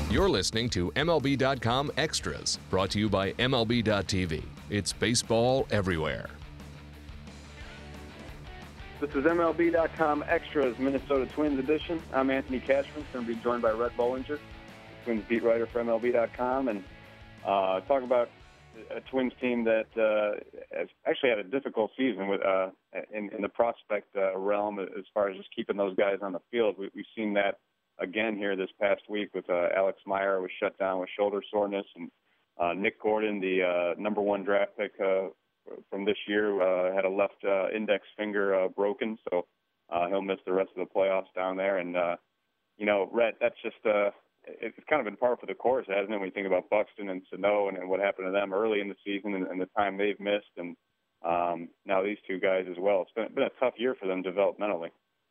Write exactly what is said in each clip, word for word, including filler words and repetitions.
You're listening to M L B dot com Extras, brought to you by M L B dot T V. It's baseball everywhere. This is M L B dot com Extras, Minnesota Twins edition. I'm Anthony Cashman. Going to be joined by Rhett Bollinger, Twins beat writer for M L B dot com, and uh, talk about a Twins team that uh, has actually had a difficult season with uh, in, in the prospect uh, realm as far as just keeping those guys on the field. We, we've seen that again here this past week with uh, Alex Meyer was shut down with shoulder soreness, and uh, Nick Gordon, the uh, number one draft pick uh, from this year, uh, had a left uh, index finger uh, broken, so uh, he'll miss the rest of the playoffs down there. And uh, you know, Rhett, that's just uh, it's kind of been par for the course, hasn't it? When you think about Buxton and Sano and, and what happened to them early in the season and, and the time they've missed, and um, now these two guys as well. It's been, been a tough year for them developmentally.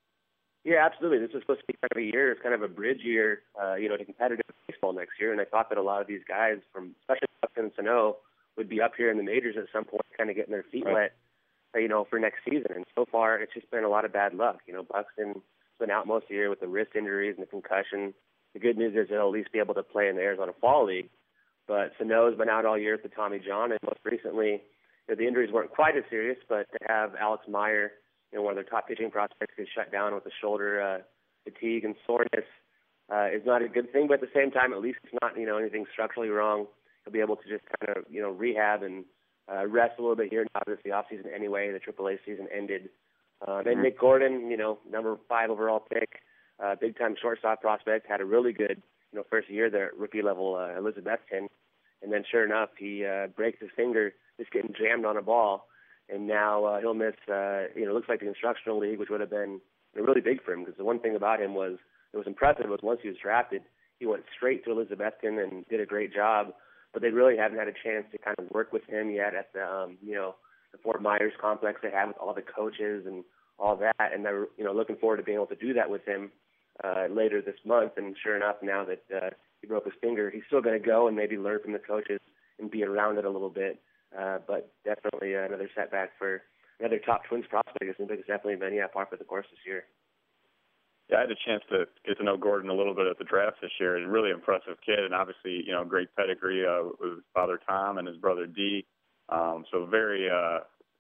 Yeah, absolutely. This is supposed to be kind of a year, it's kind of a bridge year, uh, you know, to competitive baseball next year. And I thought that a lot of these guys, from especially Buxton and Sano, would be up here in the majors at some point, kind of getting their feet right. wet, uh, you know, for next season. And so far, it's just been a lot of bad luck. You know, Buxton's been out most of the year with the wrist injuries and the concussion. The good news is he'll at least be able to play in the Arizona Fall League. But Sano's been out all year with the Tommy John, and most recently, you know, the injuries weren't quite as serious, but to have Alex Meyer, you know, one of their top pitching prospects, get shut down with the shoulder uh, fatigue and soreness uh, is not a good thing. But at the same time, at least it's not, you know, anything structurally wrong. He'll be able to just kind of, you know, rehab and uh, rest a little bit here now that it's the offseason anyway. The triple A season ended. Uh, then mm-hmm. Nick Gordon, you know, number five overall pick, uh, big-time shortstop prospect, had a really good, you know, first year there at rookie level uh, Elizabethton. And then sure enough, he uh, breaks his finger just getting jammed on a ball. And now uh, he'll miss, uh, you know, it looks like the Instructional League, which would have been you know, really big for him, because the one thing about him was, it was impressive, was once he was drafted, he went straight to Elizabethton and did a great job, but they really haven't had a chance to kind of work with him yet at the, um, you know, the Fort Myers complex they have with all the coaches and all that, and they're, you know, looking forward to being able to do that with him uh, later this month, and sure enough, now that uh, he broke his finger, he's still going to go and maybe learn from the coaches and be around it a little bit. Uh, but definitely another setback for another top Twins prospect. I think it's definitely been, yeah, par for the course this year. Yeah, I had a chance to get to know Gordon a little bit at the draft this year. He's a really impressive kid, and obviously, you know, great pedigree uh, with his father Tom and his brother Dee. Um, so very, uh,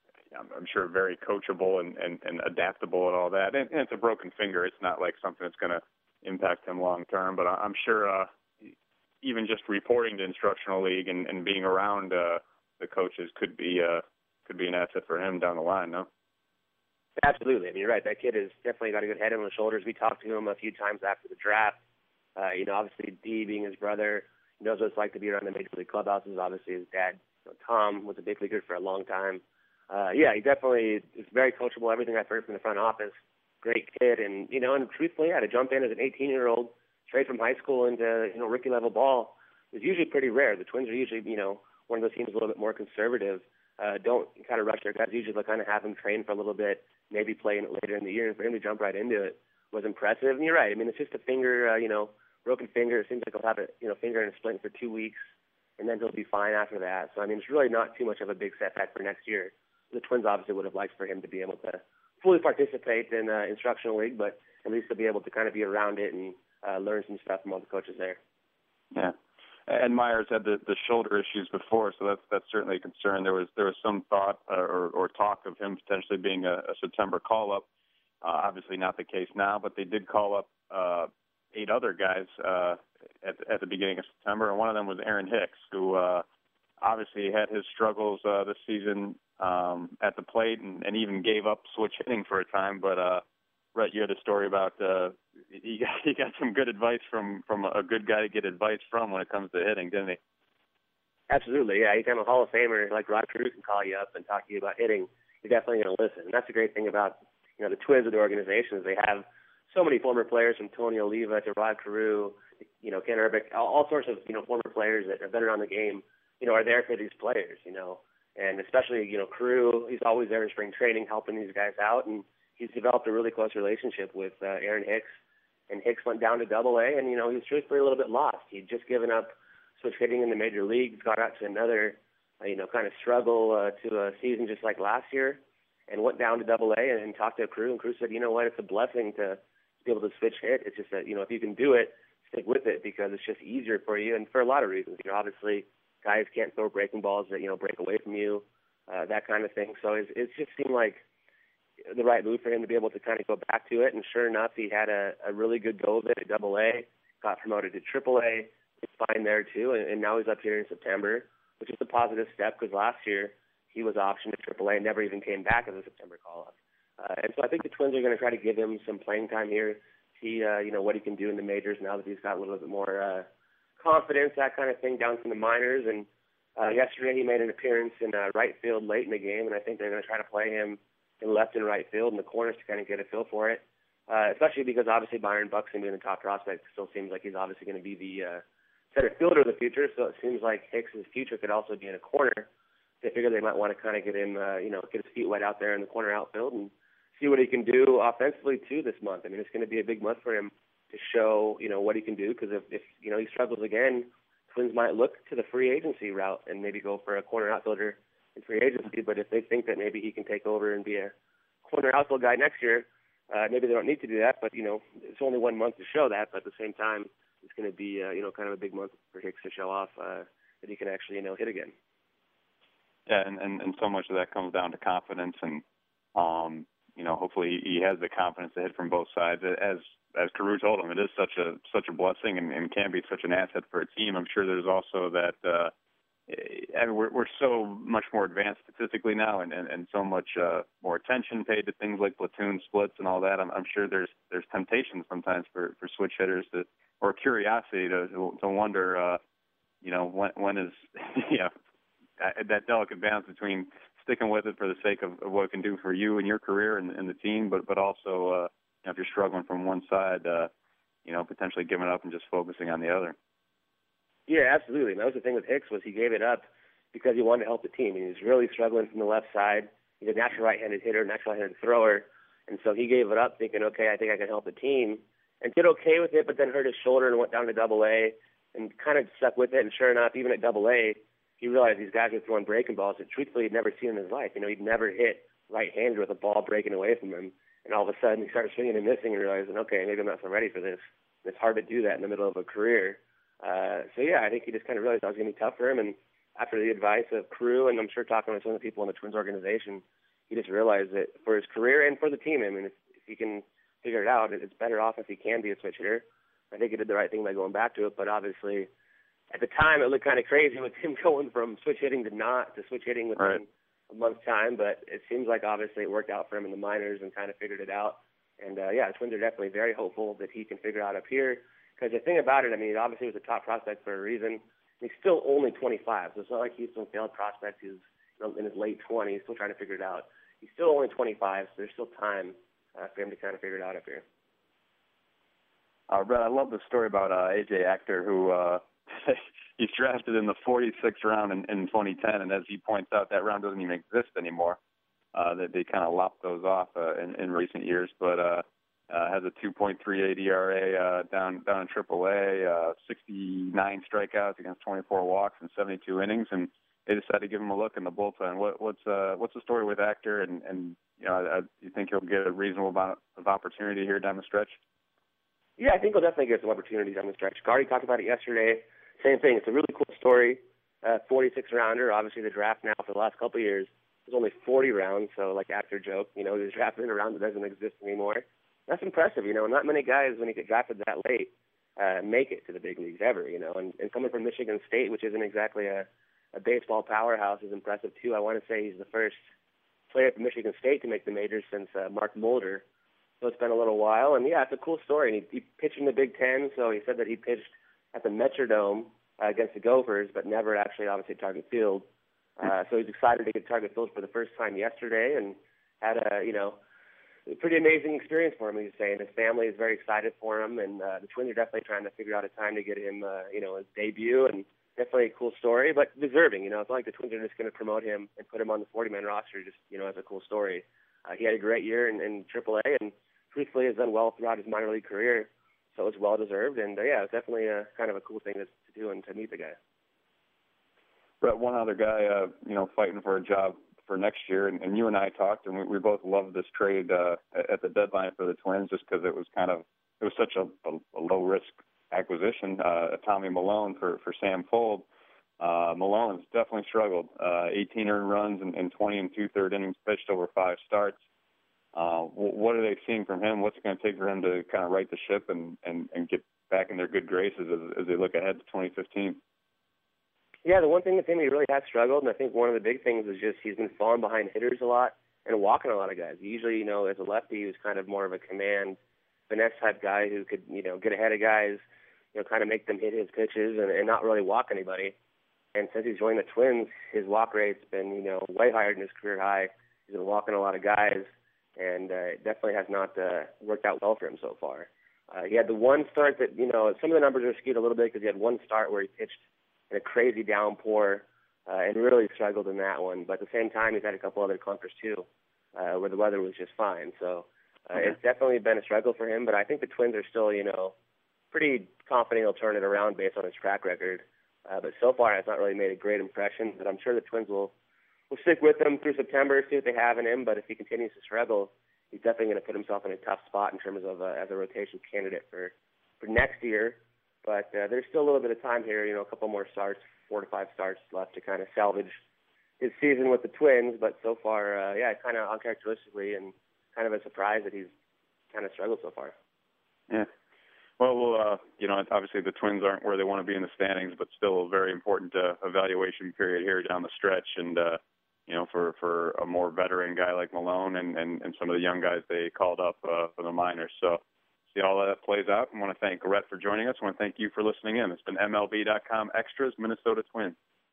I'm sure, very coachable and, and, and adaptable and all that. And, and it's a broken finger. It's not like something that's going to impact him long term. But I'm sure uh, even just reporting to Instructional League and, and being around uh, the coaches could be uh, could be an asset for him down the line, no? Absolutely. I mean, you're right. That kid has definitely got a good head on his shoulders. We talked to him a few times after the draft. Uh, you know, obviously, Dee being his brother, he knows what it's like to be around the major league clubhouses. Obviously, his dad, you know, Tom, was a big leaguer for a long time. Uh, yeah, he definitely is very coachable. Everything I've heard from the front office, great kid. And, you know, and truthfully, yeah, to jump in as an eighteen-year-old straight from high school into, you know, rookie-level ball is usually pretty rare. The Twins are usually, you know, one of those teams a little bit more conservative, uh, don't kind of rush their guys. Usually they'll kind of have them train for a little bit, maybe play in it later in the year. And for him to jump right into it was impressive. And you're right. I mean, it's just a finger, uh, you know, broken finger. It seems like he'll have a, you know, finger in a splint for two weeks, and then he'll be fine after that. So, I mean, it's really not too much of a big setback for next year. The Twins obviously would have liked for him to be able to fully participate in uh, Instructional League, but at least to be able to kind of be around it and uh, learn some stuff from all the coaches there. Yeah. And Myers had the, the shoulder issues before, so that's that's certainly a concern. There was there was some thought uh, or, or talk of him potentially being a, a September call-up. Uh, obviously not the case now, but they did call up uh, eight other guys uh, at, at the beginning of September, and one of them was Aaron Hicks, who uh, obviously had his struggles uh, this season um, at the plate and, and even gave up switch hitting for a time, but uh, Rhett, you had a story about uh, he got he got some good advice from, from a good guy to get advice from when it comes to hitting, didn't he? Absolutely, yeah. Anytime a Hall of Famer like Rod Carew can call you up and talk to you about hitting, you're definitely going to listen. And that's the great thing about you know the Twins of the organization is they have so many former players from Tony Oliva to Rod Carew, you know Ken Urbick, all, all sorts of you know former players that have been around the game, you know, are there for these players, you know, and especially you know Carew, he's always there in spring training helping these guys out, and he's developed a really close relationship with uh, Aaron Hicks, and Hicks went down to Double A, and you know he was truthfully a little bit lost. He'd just given up switch hitting in the major leagues, got out to another, uh, you know, kind of struggle uh, to a season just like last year, and went down to Double A and, and talked to Carew, and Carew said, you know what, it's a blessing to be able to switch hit. It's just that you know if you can do it, stick with it because it's just easier for you, and for a lot of reasons. You know, obviously, guys can't throw breaking balls that, you know, break away from you, uh, that kind of thing. So it's, it's just seemed like the right move for him to be able to kind of go back to it. And sure enough, he had a, a really good go of it at Double A, got promoted to Triple A, it's fine there too, and, and now he's up here in September, which is a positive step because last year he was optioned to Triple A and never even came back as a September call-up. Uh, and so I think the Twins are going to try to give him some playing time here, see uh, you know what he can do in the majors now that he's got a little bit more uh, confidence, that kind of thing, down from the minors. And uh, yesterday he made an appearance in uh, right field late in the game, and I think they're going to try to play him in left and right field in the corners to kind of get a feel for it, uh, especially because obviously Byron Buxton being the top prospect still seems like he's obviously going to be the uh, center fielder of the future, so it seems like Hicks' future could also be in a corner. They figure they might want to kind of get him, uh, you know, get his feet wet out there in the corner outfield and see what he can do offensively too this month. I mean, it's going to be a big month for him to show, you know, what he can do, because if, if, you know, he struggles again, Twins might look to the free agency route and maybe go for a corner outfielder in free agency. But if they think that maybe he can take over and be a corner outfield guy next year, uh, maybe they don't need to do that. But, you know, it's only one month to show that. But at the same time, it's going to be, uh, you know, kind of a big month for Hicks to show off uh, that he can actually, you know, hit again. Yeah, and, and, and so much of that comes down to confidence, and, um, you know, hopefully he has the confidence to hit from both sides. As as Carew told him, it is such a such a blessing and, and can be such an asset for a team. I'm sure there's also that uh, I mean, we're, we're so much more advanced statistically now, and, and, and so much uh, more attention paid to things like platoon splits and all that. I'm, I'm sure there's there's temptation sometimes for, for switch hitters to, or curiosity to to wonder, uh, you know, when when is yeah. that delicate balance between sticking with it for the sake of, of what it can do for you and your career and, and the team, but but also uh, you know, if you're struggling from one side, uh, you know, potentially giving up and just focusing on the other. Yeah, absolutely. And that was the thing with Hicks, was he gave it up because he wanted to help the team. He was really struggling from the left side. He's a natural right-handed hitter, natural right-handed thrower, and so he gave it up thinking, okay, I think I can help the team, and did okay with it, but then hurt his shoulder and went down to Double A and kind of stuck with it. And sure enough, even at Double A, he realized these guys were throwing breaking balls that truthfully he'd never seen in his life. You know, he'd never hit right-handed with a ball breaking away from him. And all of a sudden he started swinging and missing and realizing, okay, maybe I'm not so ready for this. And it's hard to do that in the middle of a career. Uh, so, yeah, I think he just kind of realized that was going to be tough for him. And after the advice of Carew, and I'm sure talking with some of the people in the Twins organization, he just realized that for his career and for the team, I mean, if, if he can figure it out, it's better off if he can be a switch hitter. I think he did the right thing by going back to it, but obviously – at the time, it looked kind of crazy with him going from switch hitting to not to switch hitting within right. a month's time. But it seems like obviously it worked out for him in the minors and kind of figured it out. And, uh, yeah, the Twins are definitely very hopeful that he can figure it out up here. Because the thing about it, I mean, he obviously was a top prospect for a reason. He's still only twenty-five, so it's not like he's some failed prospect who's, you know, in his late twenties, still trying to figure it out. He's still only twenty-five, so there's still time uh, for him to kind of figure it out up here. Uh, Brett, I love the story about uh, A J Achter, who uh, – he's drafted in the forty-sixth round in, in twenty ten, and as he points out, that round doesn't even exist anymore. Uh, that they kind of lopped those off uh, in, in recent years, but uh, uh, has a two point three eight E R A uh, down down in Triple A, uh, sixty-nine strikeouts against twenty-four walks in seventy-two innings, and they decided to give him a look in the bullpen. What, what's uh, what's the story with Achter, and, and you know, I, you think he'll get a reasonable amount of opportunity here down the stretch? Yeah, I think he'll definitely get some opportunities on the stretch. Gardy talked about it yesterday. Same thing. It's a really cool story. Uh, forty-six rounder. Obviously, the draft now for the last couple of years is only forty rounds. So, like Achter joke, you know, he's drafted in a round that doesn't exist anymore. That's impressive. You know, not many guys when you get drafted that late uh, make it to the big leagues ever. You know, and, and coming from Michigan State, which isn't exactly a, a baseball powerhouse, is impressive too. I want to say he's the first player from Michigan State to make the majors since uh, Mark Mulder. So it's been a little while, and yeah, it's a cool story. And he, he pitched in the Big Ten, so he said that he pitched at the Metrodome uh, against the Gophers, but never actually, obviously, Target Field. Uh, so he's excited to get Target Field for the first time yesterday, and had a, you know, a pretty amazing experience for him. He's saying his family is very excited for him, and uh, the Twins are definitely trying to figure out a time to get him, uh, you know, his debut, and definitely a cool story, but deserving. You know, it's not like the Twins are just going to promote him and put him on the forty-man roster just, you know, as a cool story. Uh, he had a great year in, in Triple A, and truthfully has done well throughout his minor league career, so it's well deserved. And uh, yeah, it's definitely a kind of a cool thing to, to do and to meet the guy. Brett, one other guy, uh, you know, fighting for a job for next year, and, and you and I talked, and we, we both loved this trade uh, at the deadline for the Twins, just because it was kind of it was such a, a, a low risk acquisition, uh, Tommy Milone for, for Sam Fuld. Uh, Malone's definitely struggled. Uh, eighteen earned runs and, and twenty and two-third innings pitched over five starts. Uh, what are they seeing from him? What's it going to take for him to kind of right the ship and, and, and get back in their good graces as, as they look ahead to twenty fifteen? Yeah, the one thing with him, he really has struggled, and I think one of the big things is just he's been falling behind hitters a lot and walking a lot of guys. Usually, you know, as a lefty, he was kind of more of a command, finesse-type guy who could, you know, get ahead of guys, you know, kind of make them hit his pitches and, and not really walk anybody. And since he's joined the Twins, his walk rate's been, you know, way higher than his career high. He's been walking a lot of guys, and uh, it definitely has not uh, worked out well for him so far. Uh, he had the one start that, you know, some of the numbers are skewed a little bit because he had one start where he pitched in a crazy downpour uh, and really struggled in that one. But at the same time, he's had a couple other clunkers too, uh, where the weather was just fine. So uh, okay. It's definitely been a struggle for him. But I think the Twins are still, you know, pretty confident he'll turn it around based on his track record. Uh, but so far, it's not really made a great impression. But I'm sure the Twins will will stick with him through September, see what they have in him. But if he continues to struggle, he's definitely going to put himself in a tough spot in terms of uh, as a rotation candidate for, for next year. But uh, there's still a little bit of time here, you know, a couple more starts, four to five starts left to kind of salvage his season with the Twins. But so far, uh, yeah, kind of uncharacteristically and kind of a surprise that he's kind of struggled so far. Yeah. Well, well uh, you know, obviously the Twins aren't where they want to be in the standings, but still a very important uh, evaluation period here down the stretch. And, uh, you know, for, for a more veteran guy like Milone and, and, and some of the young guys they called up uh, for the minors. So see how that plays out. I want to thank Rhett for joining us. I want to thank you for listening in. It's been M L B dot com Extras, Minnesota Twins.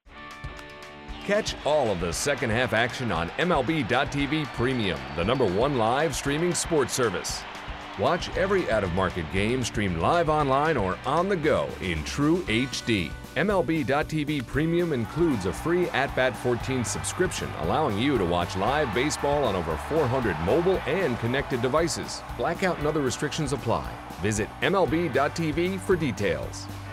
Catch all of the second half action on M L B dot T V Premium, the number one live streaming sports service. Watch every out-of-market game streamed live online or on the go in true H D. M L B dot T V Premium includes a free At Bat fourteen subscription, allowing you to watch live baseball on over four hundred mobile and connected devices. Blackout and other restrictions apply. Visit M L B dot T V for details.